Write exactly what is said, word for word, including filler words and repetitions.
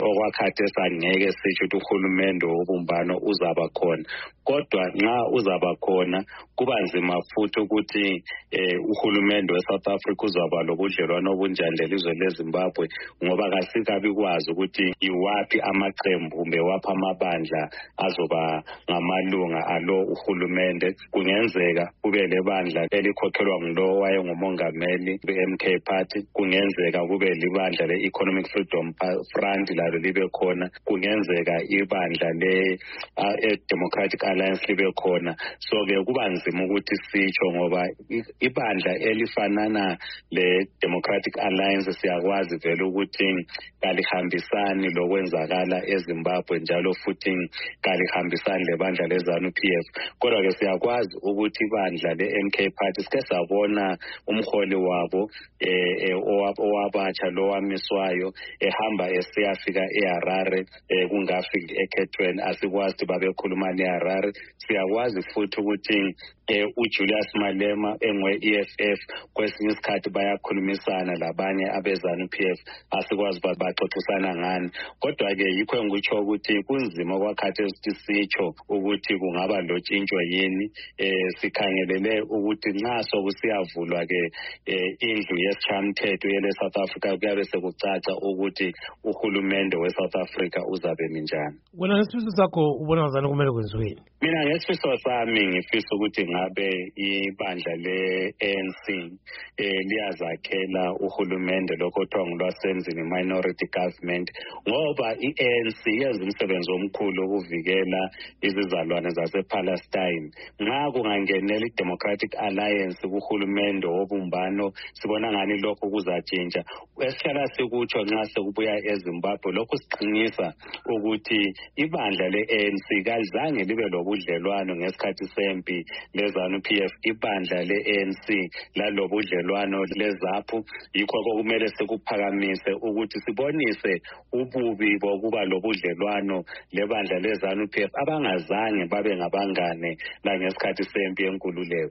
okwakhathesi angeke sisho ukuthi uhulumende wobumbano uzaba khona, kodwa nxa uzaba khona kuba nzima futhi ukuthi eh, uhulumende we-South Africa uzaba lobudlelwano obunjani lelizwe leZimbabwe, ngoba kasikabi kwazi ukuthi iwaphi amaqembu kumbe waphi amabandla azoba ngamalunga alo uhulumende. Kungenzeka kube lebandla elikhokhelwa ngulo wayengumongameli be-M K Party, kungenzeka kube libandla le-Economic Freedom Front lalo libe khona, kungenzeka ibandla le-Democratic Alliance libe khona. So-ke kuba nzima ukuthi sitsho ngoba ibandla elifanana le-Democratic Alliance siyakwazi vele ukuthi kalihambisani lokwenzakala eZimbabwe, njalo futhi kalihambisani lebandla le-ZANU P F. Kodwa ke siyakwazi ukuthi ibandla le-M K Party sike sabona umholi wabo eh owabatsha lo wamiswayo ehamba esiyafika eHarare kungafiki ekhethweni, asikwazi ukuthi babekhuluma neHarare. Siyakwazi futhi ukuthi eh uJulius Malema engwe-E F F kwesinye isikhathi bayakhulumisana labanye abe-ZANU P F, asikwazi baxoxisana ngani. Kodwa ke yikho ngikutsho ukuthi kunzima kwakhathesi ukuthi sitsho ukuthi kungaba lotshintsho yini. eh sikhangelele ukuthi nxa sokusiyavulwa ke indlu yesishamthetho yele South Africa kuyabe sekucaca ukuthi uhulumende we-South Africa uzabe minjani. Wena ngesifiso sakho ubona ngazani kumele kwenziweni? Mina ngesifiso sami ngifisa ukuthi ngabe ibandla le-A N C eh liyazakhela uhulumende lokho kuthiwa ngolwasenzini minority government, ngoba i-A N C yenza umsebenzi omkhulu ukuvikela izizalwane zasePalestine. Nxa kungangenela i-Democratic Alliance kuhulumende wobumbano, sibona ngani lokho kuzatshintsha. Esihlala sikutsho nxa sekubuya eZimbabwe, lokho siqinisa ukuthi ibandla le-A N C kalizange libe lobudlelwano ngesikhathi sempi le-ZANU P F. Ibandla le-A N C lalobudlelwano leZAPU, yikho kumele sekuphakamise ukuthi sibonise ububi bokuba lobudlelwano lebandla le-ZANU P F abangazange babe ngabangane la ngesikhathi sempi yenkululeko.